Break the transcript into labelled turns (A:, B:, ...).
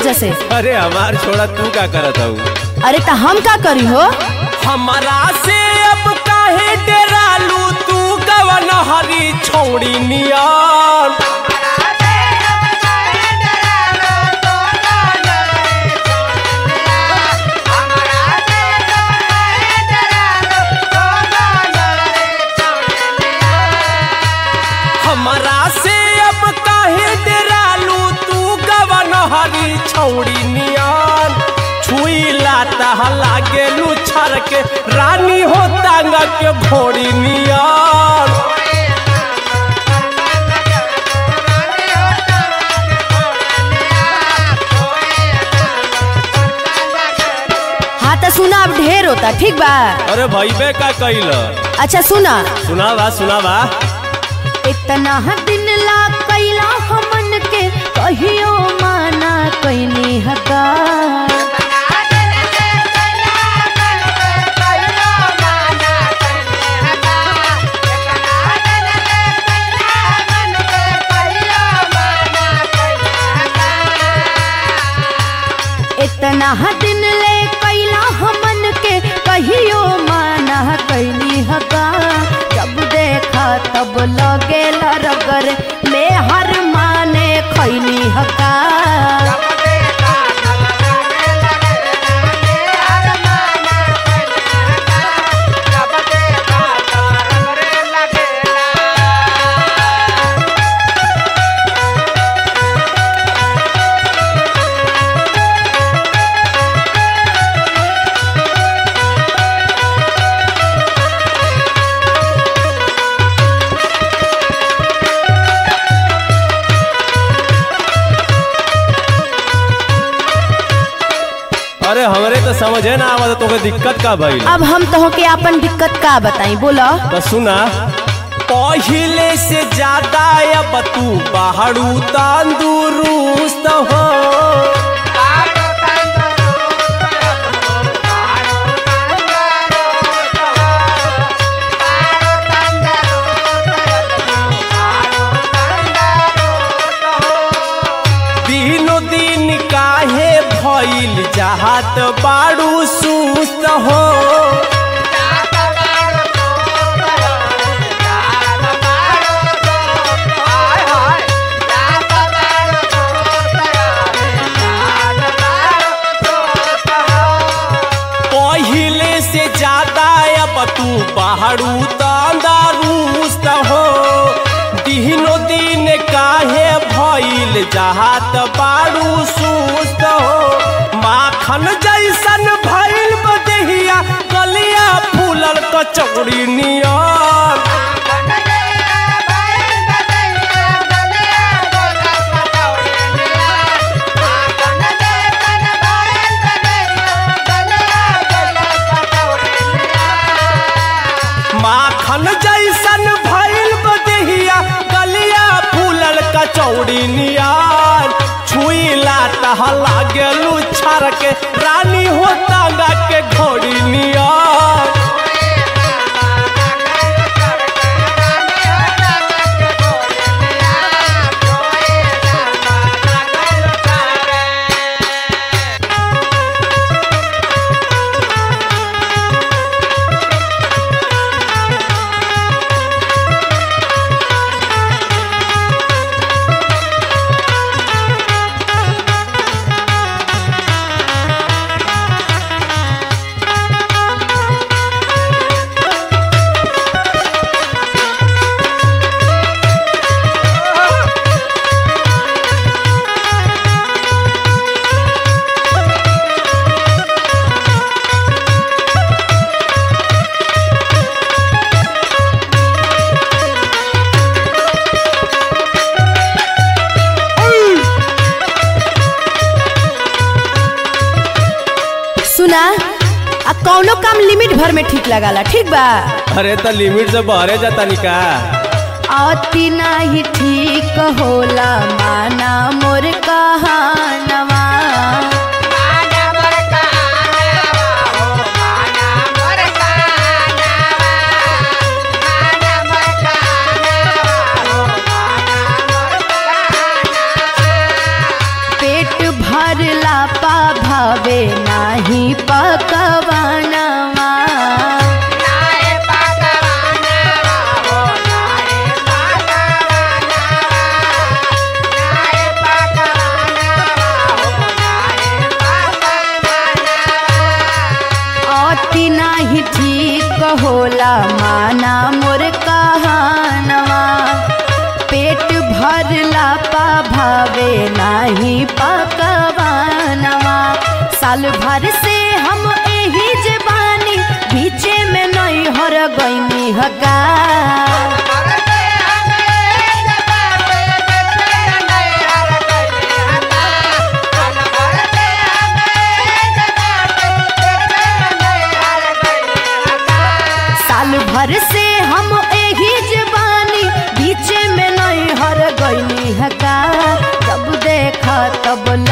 A: वजह से।
B: अरे हमार छोड़ा तू क्या करत हूँ?
A: अरे तो हम का करी हो?
B: हमारा से अब काहे डरालू तू कवन हरी छोड़ी नियान। हमारा से अब काहे डरालू तू कवन हरी छोड़ी नियान। छुईला तह लागे लुछर के रानी हो तांगा के घोड़ी नियान।
A: हाँ तो सुना, अब ढेर होता, ठीक बा?
B: अरे भाई बे का कइल?
A: अच्छा सुना
B: सुनावा।
A: इतना दिन ला कैला हमन के कहियो माना कैनी हका। इतना दिन ले कैला हमन के कहियो माना कैनी हका। जब देखा तब लगे रगर में हर माने खैनी हका।
B: अरे हमरे तो समझे ना आवत तो दिक्कत का भइल।
A: अब हम तो के अपन दिक्कत का बताई, बोलो।
B: तो सुना, पहिले से ज्यादा अब तू बाहरू तंदुरुस्त हो। दिनों दिन काहे भइल चाहत बाड़ू सुस्त हो। पहिले से ज्यादा अब तू बाहरू तंदुरुस्त हो। दिनों दिन काहे भइल चाहत बाड़ू सुस्त हो। माखन जैसन भइल बदेहिया कलिया फूलल कचौड़ी नियन। माखन जैसन भइल बदेहिया कलिया फूलल कचौड़ी नियन। छुईला तह लागे लुछर के रानी हो तांगा के घोड़ी नियन।
A: सुना, आ कौनो काम लिमिट भर में ठीक लगाला, ठीक बा?
B: अरे तो लिमिट से बहरे जाता निका।
A: अति नाही ठीक होला माना मोर कहानवा। पेट भरला होला माना मोर कहानवा पेट भरला पा भावे नाही पकवानवा साल भर से हम एही जबानी बीचे में नहीं हर गईनी हका भर से हम एही जवानी बीच में नहीं हर गईनी हका जब देखा तब